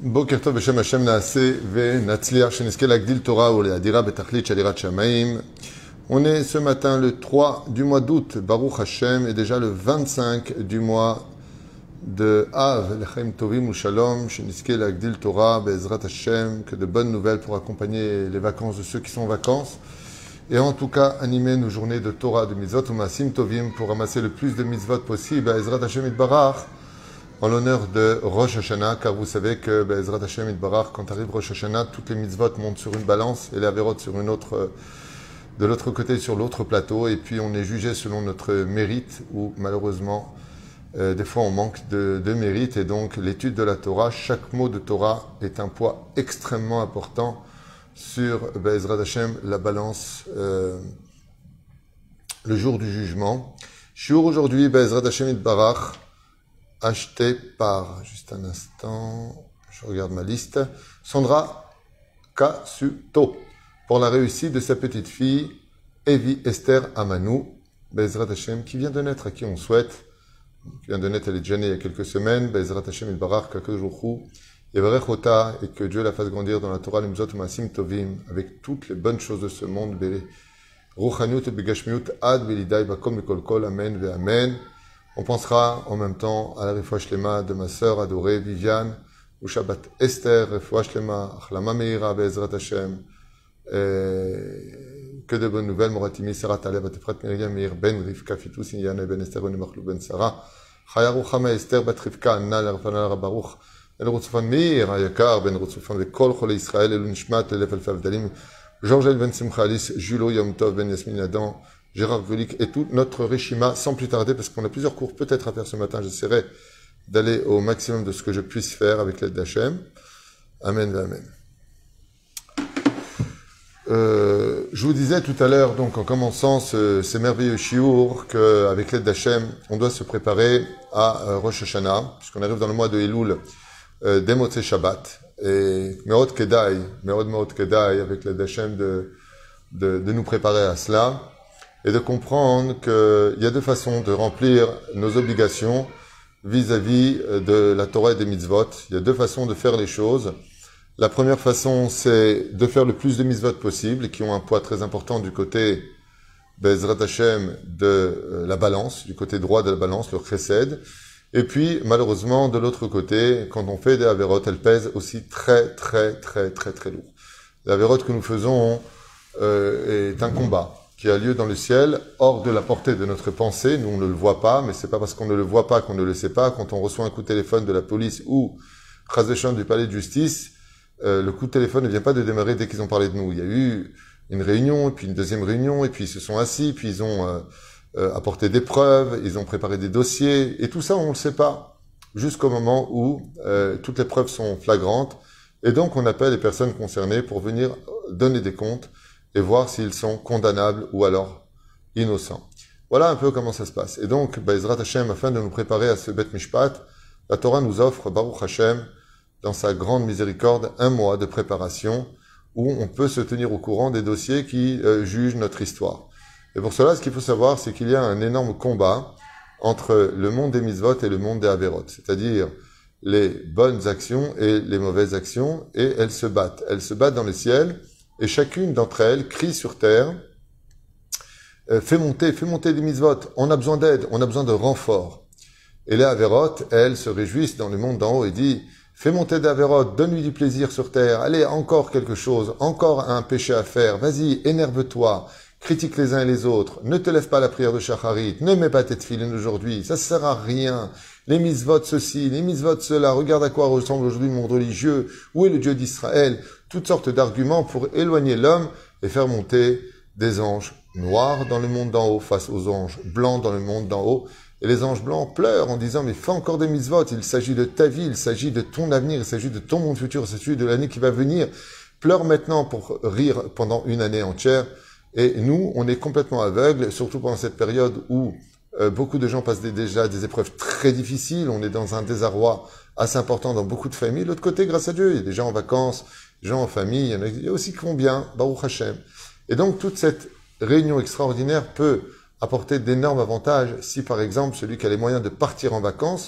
בוקר טוב בשם השם נעשה ונצליח שנזכה להגדיל תורה ולהאדירה בתכלית של יראת שמיים. On est ce matin le 3 du mois d'août, Baruch Hashem, et déjà le 25 du mois de Av, Lechaim Tovim ou Shalom, שנזכה להגדיל תורה בעזרת Hashem, que de bonnes nouvelles pour accompagner les vacances de ceux qui sont en vacances. Et en tout cas, animer nos journées de Torah, de Mitzvot ou Maasim Tovim pour ramasser le plus de Mitzvot possible, Ezrat Hashem Itbarach, en l'honneur de Rosh Hashanah, car vous savez que Ezrat Hashem Itbarach, quand arrive Rosh Hashanah, toutes les Mitzvot montent sur une balance et les Averot sur une autre, de l'autre côté sur l'autre plateau, et puis on est jugé selon notre mérite, ou malheureusement, des fois on manque de mérite, et donc l'étude de la Torah, chaque mot de Torah est un poids extrêmement important sur Ezrat Hashem, la balance, le jour du jugement. Shiur aujourd'hui, Ezrat Hashem Itbarach, acheté par, juste un instant, je regarde ma liste, Sandra Kasuto, pour la réussite de sa petite fille, Evi Esther Amanou, Bezrat Hashem, qui vient de naître, à qui on souhaite, qui vient de naître, elle est déjà née il y a quelques semaines, Bezrat Hashem Itbarach, Kakojourou, Yevarech Ota, et que Dieu la fasse grandir dans la Torah, le Mitzvot Maasim Tovim, avec toutes les bonnes choses de ce monde, Ruchaniut et Begashmiut, Ad Belidai Bakom Mikol Kol, Amen ve Amen. On pensera en même temps à la Refoua Shlema de ma sœur adorée Viviane, ou Shabbat Esther, Refoua Shlema, Achlama Meira, Be'ezrat Hashem, que de bonnes nouvelles, Moratimi, Sarah Taleb, Batefrat Miriam, Meir, Ben, Rivka, Fitou, Sinyane, Ben Esther, Ben Machlou, Ben Sarah, Chaya Ruchama Esther, Bat Rivka, Anna, Larfana, Rabaruch, El Rutzufan Meir, Ayakar, Ben Rutzufan, Vekol, Chole Israël, El Unishmat, Elef El Favdalim, Georges Ben Simcha Alice, Julo Yom Tov, Ben Yasmin Adam, Gérard Velik et tout notre Rishima, sans plus tarder, parce qu'on a plusieurs cours peut-être à faire ce matin, j'essaierai d'aller au maximum de ce que je puisse faire avec l'aide d'Hachem. Amen, amen. Je vous disais tout à l'heure, donc en commençant ces merveilleux shiur, qu'avec l'aide d'Hachem, on doit se préparer à Rosh Hashanah, puisqu'on arrive dans le mois de Elul, dès Motzei Shabbat, et Meod Kedai, avec l'aide d'Hachem, de nous préparer à cela, et de comprendre qu'il y a deux façons de remplir nos obligations vis-à-vis de la Torah et des mitzvot. Il y a deux façons de faire les choses. La première façon, c'est de faire le plus de mitzvot possible, qui ont un poids très important du côté Bezrat Hashem de la balance, du côté droit de la balance, le chesed. Et puis, malheureusement, de l'autre côté, quand on fait des averot, elles pèsent aussi très lourd. L'averot que nous faisons est un combat qui a lieu dans le ciel, hors de la portée de notre pensée. Nous, on ne le voit pas, mais c'est pas parce qu'on ne le voit pas qu'on ne le sait pas. Quand on reçoit un coup de téléphone de la police ou, Chas v'Shalom, du palais de justice, le coup de téléphone ne vient pas de démarrer dès qu'ils ont parlé de nous. Il y a eu une réunion, et puis une deuxième réunion, et puis ils se sont assis, puis ils ont apporté des preuves, ils ont préparé des dossiers, et tout ça, on ne le sait pas, jusqu'au moment où toutes les preuves sont flagrantes, et donc on appelle les personnes concernées pour venir donner des comptes, et voir s'ils sont condamnables ou alors innocents. Voilà un peu comment ça se passe. Et donc, Ezrat Hashem, afin de nous préparer à ce Bet Mishpat, la Torah nous offre, Baruch Hashem, dans sa grande miséricorde, un mois de préparation où on peut se tenir au courant des dossiers qui jugent notre histoire. Et pour cela, ce qu'il faut savoir, c'est qu'il y a un énorme combat entre le monde des mitzvot et le monde des averot, c'est-à-dire les bonnes actions et les mauvaises actions, et elles se battent. Elles se battent dans le ciel, et chacune d'entre elles crie sur terre, fais monter des mitzvot, on a besoin d'aide, on a besoin de renfort. Et les averot, elles, se réjouissent dans le monde d'en haut et disent, fais monter des averot, donne-lui du plaisir sur terre, allez, encore quelque chose, encore un péché à faire, vas-y, énerve-toi, critique les uns et les autres, ne te lève pas à la prière de Shacharit, ne mets pas tes tefilin aujourd'hui, ça sert à rien. Les mitzvot ceci, les mitzvot cela, regarde à quoi ressemble aujourd'hui le monde religieux, où est le Dieu d'Israël, toutes sortes d'arguments pour éloigner l'homme et faire monter des anges noirs dans le monde d'en haut face aux anges blancs dans le monde d'en haut. Et les anges blancs pleurent en disant, mais fais encore des mitzvot, il s'agit de ta vie, il s'agit de ton avenir, il s'agit de ton monde futur, il s'agit de l'année qui va venir. Pleure maintenant pour rire pendant une année entière. Et nous, on est complètement aveugles, surtout pendant cette période où beaucoup de gens passent déjà des épreuves très difficiles. On est dans un désarroi assez important dans beaucoup de familles. De l'autre côté, grâce à Dieu, il y a des gens en vacances, des gens en famille, il y a aussi qui vont bien, Baruch Hashem. Et donc, toute cette réunion extraordinaire peut apporter d'énormes avantages si, par exemple, celui qui a les moyens de partir en vacances,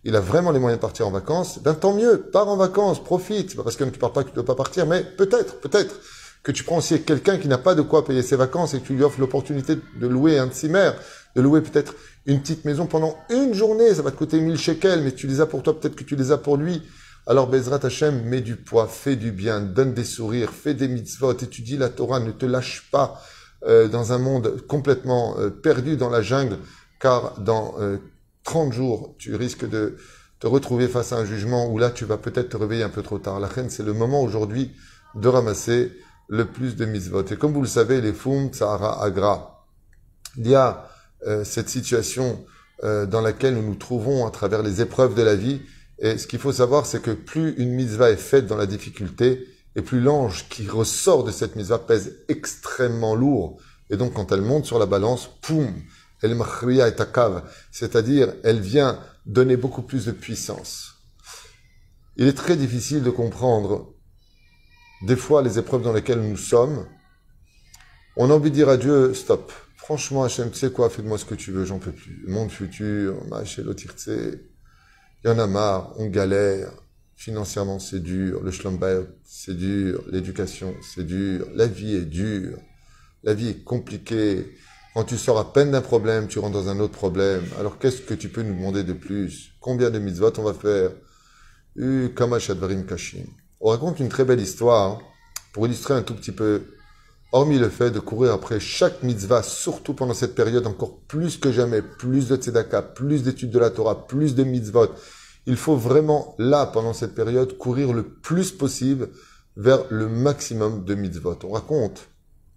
il a vraiment les moyens de partir en vacances, ben tant mieux, pars en vacances, profite. C'est pas parce que tu pars pas que tu dois pas partir, mais peut-être que tu prends aussi quelqu'un qui n'a pas de quoi payer ses vacances et que tu lui offres l'opportunité de louer un Zimmer, de louer peut-être une petite maison pendant une journée, ça va te coûter 1000 shekels, mais tu les as pour toi, peut-être que tu les as pour lui. Alors Bezrat Hashem, mets du poids, fais du bien, donne des sourires, fais des mitzvot, étudie la Torah, ne te lâche pas dans un monde complètement perdu dans la jungle, car dans 30 jours, tu risques de te retrouver face à un jugement où là, tu vas peut-être te réveiller un peu trop tard. La reine, c'est le moment aujourd'hui de ramasser le plus de mitzvot. Et comme vous le savez, les Foum, Tsahara, Agra, il y a cette situation dans laquelle nous nous trouvons à travers les épreuves de la vie. Et ce qu'il faut savoir, c'est que plus une mitzvah est faite dans la difficulté, et plus l'ange qui ressort de cette mitzvah pèse extrêmement lourd. Et donc, quand elle monte sur la balance, poum, elle machriya et takav, c'est-à-dire, elle vient donner beaucoup plus de puissance. Il est très difficile de comprendre, des fois, les épreuves dans lesquelles nous sommes. On a envie de dire à Dieu, stop. Franchement, Hachem, tu sais quoi, fais-moi ce que tu veux, j'en peux plus. Le monde futur, il y en a marre, on galère. Financièrement, c'est dur. Le shlom bayit, c'est dur. L'éducation, c'est dur. La vie est dure. La vie est compliquée. Quand tu sors à peine d'un problème, tu rentres dans un autre problème. Alors, qu'est-ce que tu peux nous demander de plus? Combien de mitzvot on va faire? Kamash advarim kashim. On raconte une très belle histoire pour illustrer un tout petit peu, hormis le fait de courir après chaque mitzvah, surtout pendant cette période, encore plus que jamais, plus de tzedaka, plus d'études de la Torah, plus de mitzvot. Il faut vraiment, là, pendant cette période, courir le plus possible vers le maximum de mitzvot. On raconte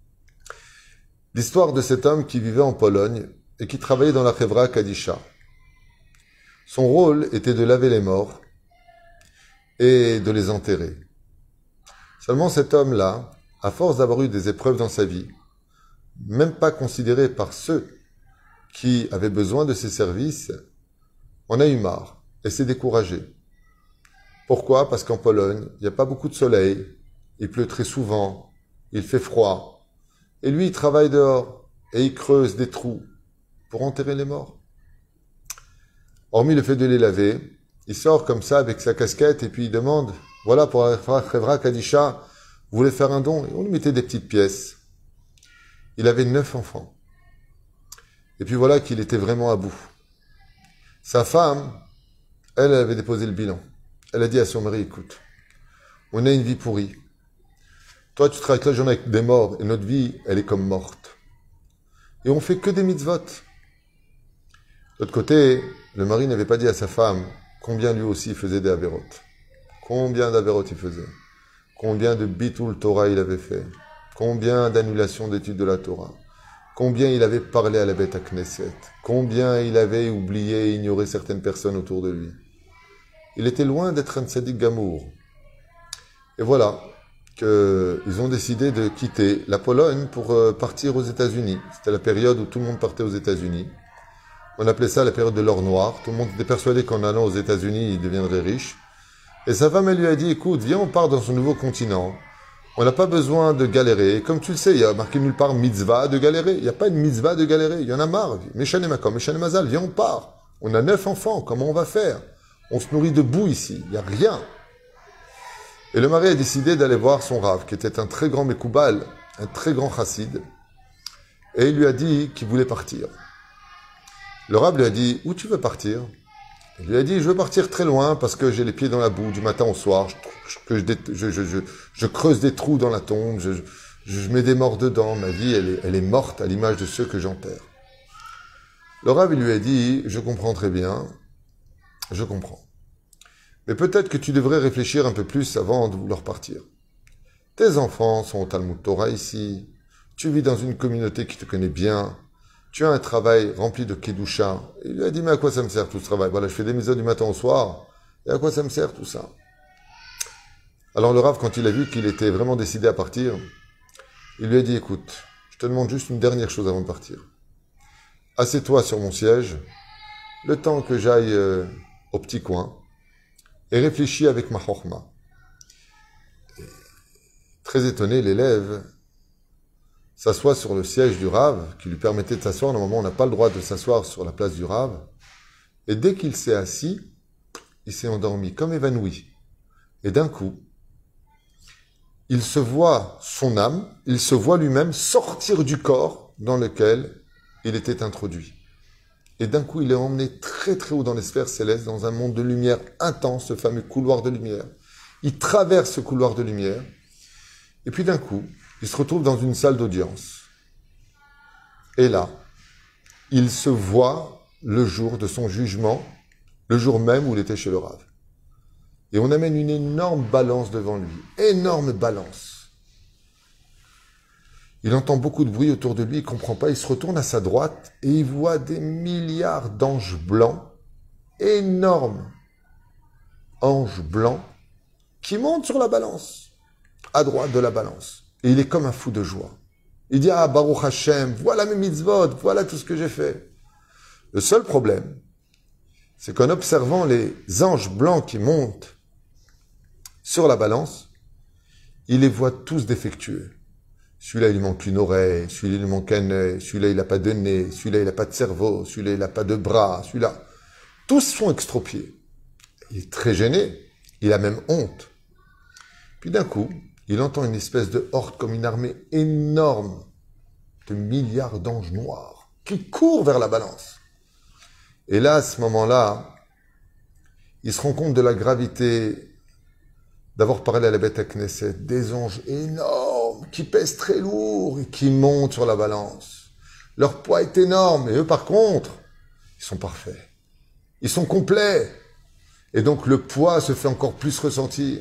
l'histoire de cet homme qui vivait en Pologne et qui travaillait dans la Chevra Kadisha. Son rôle était de laver les morts et de les enterrer. Seulement cet homme-là, à force d'avoir eu des épreuves dans sa vie, même pas considéré par ceux qui avaient besoin de ses services, en a eu marre et s'est découragé. Pourquoi? Parce qu'en Pologne, il n'y a pas beaucoup de soleil, il pleut très souvent, il fait froid, et lui, il travaille dehors et il creuse des trous pour enterrer les morts. Hormis le fait de les laver, il sort comme ça avec sa casquette et puis il demande, voilà, pour la Chevra Kadisha, vous voulez faire un don? Et on lui mettait des petites pièces. Il avait 9 enfants. Et puis voilà qu'il était vraiment à bout. Sa femme, elle avait déposé le bilan. Elle a dit à son mari, écoute, on a une vie pourrie. Toi, tu travailles toute la journée avec des morts et notre vie, elle est comme morte. Et on fait que des mitzvot. De l'autre côté, le mari n'avait pas dit à sa femme combien lui aussi faisait des avérotes. Combien d'avérotes il faisait. Combien de bitul Torah il avait fait. Combien d'annulations d'études de la Torah. Combien il avait parlé à la bête à Knesset. Combien il avait oublié et ignoré certaines personnes autour de lui. Il était loin d'être un tzaddik gamour. Et voilà qu'ils ont décidé de quitter la Pologne pour partir aux États-Unis. C'était la période où tout le monde partait aux États-Unis. On appelait ça la période de l'or noir. Tout le monde était persuadé qu'en allant aux États-Unis, il deviendrait riche. Et sa femme, elle lui a dit, écoute, viens, on part dans ce nouveau continent. On n'a pas besoin de galérer. Comme tu le sais, il y a marqué nulle part mitzvah de galérer. Il n'y a pas une mitzvah de galérer. Il y en a marre. Méchan et Makom, Méchan et Mazal, viens, on part. On a 9 enfants. Comment on va faire? On se nourrit de boue ici. Il n'y a rien. Et le mari a décidé d'aller voir son Rav, qui était un très grand Mekoubal, un très grand chassid. Et il lui a dit qu'il voulait partir. Le Rav lui a dit, où tu veux partir? Il lui a dit, je veux partir très loin parce que j'ai les pieds dans la boue du matin au soir, je creuse des trous dans la tombe, je mets des morts dedans, ma vie elle est morte à l'image de ceux que j'enterre. Le Rav lui a dit, je comprends très bien, je comprends. Mais peut-être que tu devrais réfléchir un peu plus avant de vouloir partir. Tes enfants sont au Talmud Torah ici, tu vis dans une communauté qui te connaît bien, tu as un travail rempli de Kedusha. Il lui a dit, mais à quoi ça me sert tout ce travail? Voilà, je fais des mitzvot du matin au soir. Et à quoi ça me sert tout ça? Alors le Rav, quand il a vu qu'il était vraiment décidé à partir, il lui a dit, écoute, je te demande juste une dernière chose avant de partir. Assieds-toi sur mon siège, le temps que j'aille au petit coin, et réfléchis avec ma chorma. Très étonné, l'élève s'assoit sur le siège du Rav, qui lui permettait de s'asseoir. Normalement, on n'a pas le droit de s'asseoir sur la place du Rav. Et dès qu'il s'est assis, il s'est endormi, comme évanoui. Et d'un coup, il se voit son âme, il se voit lui-même sortir du corps dans lequel il était introduit. Et d'un coup, il est emmené très très haut dans les sphères célestes, dans un monde de lumière intense, ce fameux couloir de lumière. Il traverse ce couloir de lumière, et puis d'un coup, il se retrouve dans une salle d'audience. Et là, il se voit le jour de son jugement, le jour même où il était chez le Rav. Et on amène une énorme balance devant lui, énorme balance. Il entend beaucoup de bruit autour de lui, il ne comprend pas, il se retourne à sa droite et il voit des milliards d'anges blancs, énormes anges blancs, qui montent sur la balance, à droite de la balance. Et il est comme un fou de joie. Il dit, ah, Baruch Hashem, voilà mes mitzvot, voilà tout ce que j'ai fait. Le seul problème, c'est qu'en observant les anges blancs qui montent sur la balance, il les voit tous défectueux. Celui-là, il lui manque une oreille, celui-là, il lui manque un œil, celui-là, il n'a pas de nez, celui-là, il n'a pas de cerveau, celui-là, il n'a pas de bras, celui-là. Tous sont extropiés. Il est très gêné, il a même honte. Puis d'un coup, il entend une espèce de horde comme une armée énorme de milliards d'anges noirs qui courent vers la balance. Et là, à ce moment-là, il se rend compte de la gravité d'avoir parlé à la Beth Knesset, des anges énormes qui pèsent très lourd et qui montent sur la balance. Leur poids est énorme et eux, par contre, ils sont parfaits. Ils sont complets. Et donc, le poids se fait encore plus ressentir.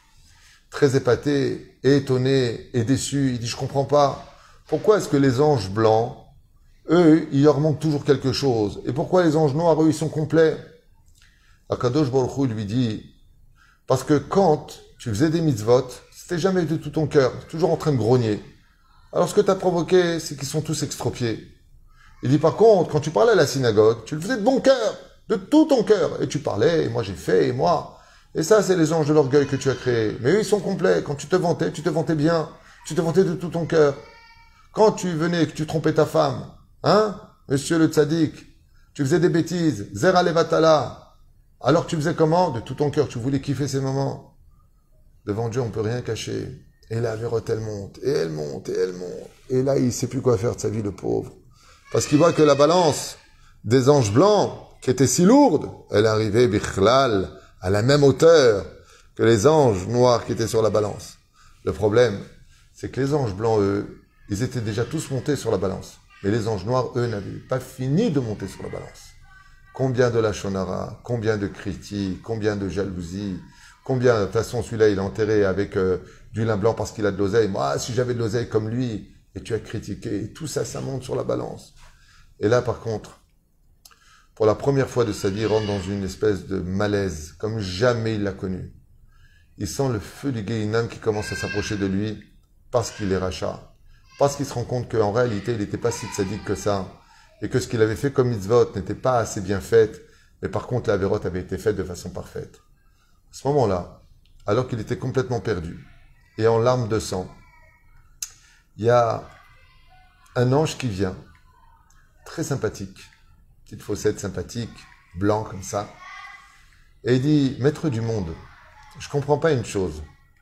Très épaté, et étonné, et déçu, il dit, je comprends pas. Pourquoi est-ce que les anges blancs, eux, il leur manque toujours quelque chose? Et pourquoi les anges noirs, eux, ils sont complets? Akadosh Baruch Hu lui dit, parce que quand tu faisais des mitzvot, c'était jamais de tout ton cœur, toujours en train de grogner. Alors ce que tu as provoqué, c'est qu'ils sont tous extropiés. Il dit par contre, quand tu parlais à la synagogue, tu le faisais de bon cœur, de tout ton cœur. Et tu parlais, et moi j'ai fait, et moi. Et ça, c'est les anges de l'orgueil que tu as créés. Mais eux, ils sont complets. Quand tu te vantais bien. Tu te vantais de tout ton cœur. Quand tu venais et que tu trompais ta femme, hein, monsieur le tzaddik, tu faisais des bêtises, zera levatala. Alors tu faisais comment? De tout ton cœur, tu voulais kiffer ces moments. Devant Dieu, on ne peut rien cacher. Et la vérote, elle monte, et elle monte, et elle monte. Et là, il ne sait plus quoi faire de sa vie, le pauvre. Parce qu'il voit que la balance des anges blancs, qui était si lourde, elle arrivait, bichlal, à la même hauteur que les anges noirs qui étaient sur la balance. Le problème, c'est que les anges blancs, eux, ils étaient déjà tous montés sur la balance. Mais les anges noirs, eux, n'avaient pas fini de monter sur la balance. Combien de lachonara, combien de critiques, combien de jalousie, combien, de toute façon, celui-là, il est enterré avec du lin blanc parce qu'il a de l'oseille. Moi, si j'avais de l'oseille comme lui, et tu as critiqué, et tout ça, ça monte sur la balance. Et là, par contre, pour la première fois de sa vie, il rentre dans une espèce de malaise, comme jamais il l'a connu. Il sent le feu du Gehinam qui commence à s'approcher de lui, parce qu'il est rachat. Parce qu'il se rend compte qu'en réalité, il n'était pas si tzaddik que ça, et que ce qu'il avait fait comme mitzvot n'était pas assez bien fait, mais par contre, la vérote avait été faite de façon parfaite. À ce moment-là, alors qu'il était complètement perdu, et en larmes de sang, il y a un ange qui vient, très sympathique, petite fossette sympathique, blanc comme ça, et il dit, maître du monde, je comprends pas une chose.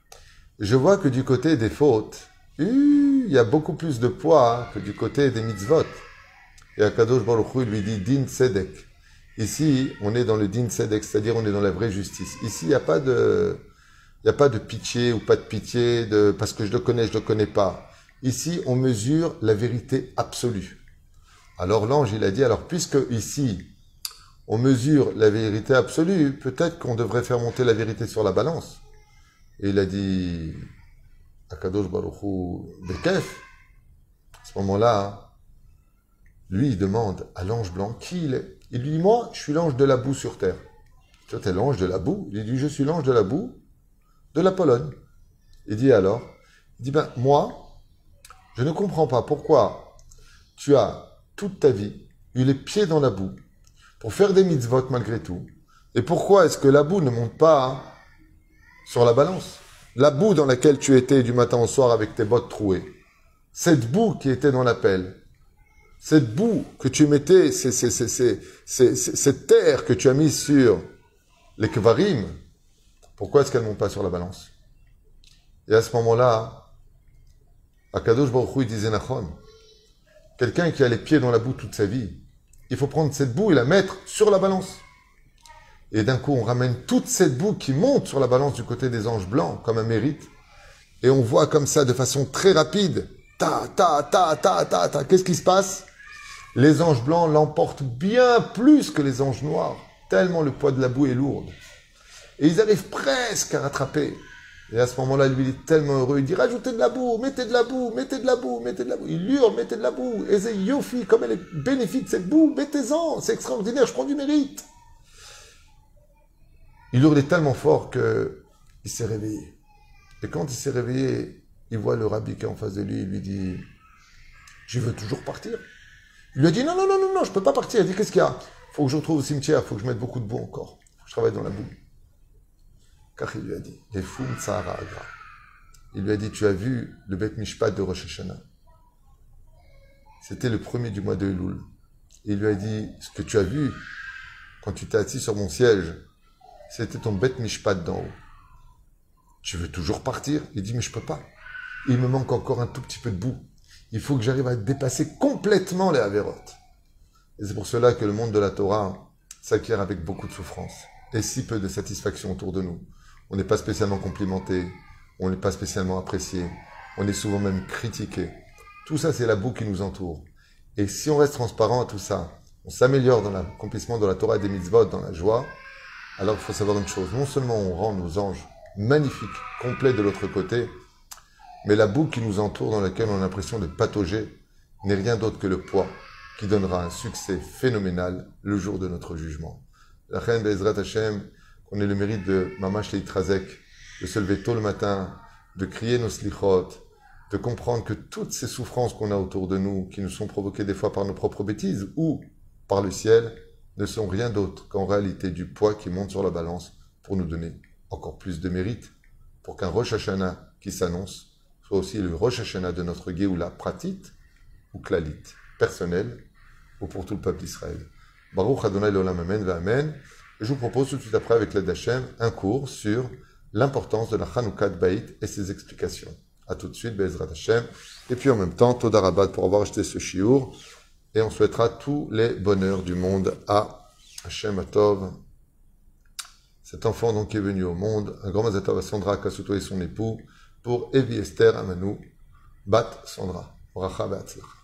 Je vois que du côté des fautes, il y a beaucoup plus de poids que du côté des mitzvot. Et Akadosh Baruch Hu lui dit, din tzedek. Ici, on est dans le din tzedek, c'est-à-dire on est dans la vraie justice. Ici, il n'y a pas de pitié ou pas de pitié, parce que je le connais pas. Ici, on mesure la vérité absolue. Alors l'ange, il a dit, alors puisque ici, on mesure la vérité absolue, peut-être qu'on devrait faire monter la vérité sur la balance. Et il a dit, Akadosh Baruch Hu, Bekef. À ce moment-là, lui, il demande à l'ange blanc qui il est. Il lui dit, moi, je suis l'ange de la boue sur terre. Toi, t'es l'ange de la boue. Il dit, je suis l'ange de la boue de la Pologne. Il dit alors, il dit, ben, moi, je ne comprends pas pourquoi tu as toute ta vie eu les pieds dans la boue pour faire des mitzvot malgré tout. Et pourquoi est-ce que la boue ne monte pas sur la balance? La boue dans laquelle tu étais du matin au soir avec tes bottes trouées. Cette boue qui était dans la pelle. Cette boue que tu mettais, cette terre que tu as mise sur Les Kvarim, pourquoi est-ce qu'elles ne montent pas sur la balance? Et à ce moment-là, Akadosh Baruch Hu, il disait Nachon, quelqu'un qui a les pieds dans la boue toute sa vie, il faut prendre cette boue et la mettre sur la balance. Et d'un coup, on ramène toute cette boue qui monte sur la balance du côté des anges blancs, comme un mérite. Et on voit comme ça, de façon très rapide, ta, ta, ta, ta, ta, ta. Qu'est-ce qui se passe? Les anges blancs l'emportent bien plus que les anges noirs, tellement le poids de la boue est lourd. Et ils arrivent presque à rattraper. Et à ce moment-là, lui, il est tellement heureux. Il dit, rajoutez de la boue, mettez de la boue, mettez de la boue, mettez de la boue. Il hurle, mettez de la boue. Et c'est Yofi, comme elle est bénéfique, cette boue, mettez-en. C'est extraordinaire, je prends du mérite. Il hurlait tellement fort qu'il s'est réveillé. Et quand il s'est réveillé, il voit le rabbi qui est en face de lui. Il lui dit, je veux toujours partir. Il lui a dit, non, non, non, non, non, je ne peux pas partir. Il dit, qu'est-ce qu'il y a? Il faut que je retrouve au cimetière, il faut que je mette beaucoup de boue encore. Il faut que je travaille dans la boue. Car il lui a dit, les fous Tsahara Agra. Il lui a dit, tu as vu le Beth Mishpat de Rosh Hashanah. C'était le premier du mois de Elul. Il lui a dit, ce que tu as vu quand tu t'es assis sur mon siège, c'était ton Beth Mishpat d'en haut. Tu veux toujours partir? Il dit, mais je peux pas. Il me manque encore un tout petit peu de boue. Il faut que j'arrive à dépasser complètement les Avérotes. Et c'est pour cela que le monde de la Torah s'acquiert avec beaucoup de souffrance et si peu de satisfaction autour de nous. On n'est pas spécialement complimenté, on n'est pas spécialement apprécié, on est souvent même critiqué. Tout ça, c'est la boue qui nous entoure. Et si on reste transparent à tout ça, on s'améliore dans l'accomplissement de la Torah et des mitzvot, dans la joie, alors il faut savoir une chose. Non seulement on rend nos anges magnifiques, complets de l'autre côté, mais la boue qui nous entoure, dans laquelle on a l'impression de patauger, n'est rien d'autre que le poids qui donnera un succès phénoménal le jour de notre jugement. La reine Bezrat Hashem, qu'on ait le mérite de Mamash Leitrazek, de se lever tôt le matin, de crier nos slichot, de comprendre que toutes ces souffrances qu'on a autour de nous, qui nous sont provoquées des fois par nos propres bêtises ou par le ciel, ne sont rien d'autre qu'en réalité du poids qui monte sur la balance pour nous donner encore plus de mérite, pour qu'un Rosh Hashanah qui s'annonce soit aussi le Rosh Hashanah de notre Géoula pratit ou klalit, personnel, ou pour tout le peuple d'Israël. Baruch Adonai L'Olam Amen V'Amen. Je vous propose tout de suite après, avec l'aide d'Hachem, un cours sur l'importance de la Chanukah Beit et ses explications. A tout de suite, Be'ezrat Hashem. Et puis en même temps, Toda Rabbat pour avoir acheté ce shiur. Et on souhaitera tous les bonheurs du monde à Hashem Atov, cet enfant donc qui est venu au monde. Un grand mazatov à Sandra Kasuto et son époux pour Evi Esther Amanou Bat Sandra. Bracha Be'atzlach.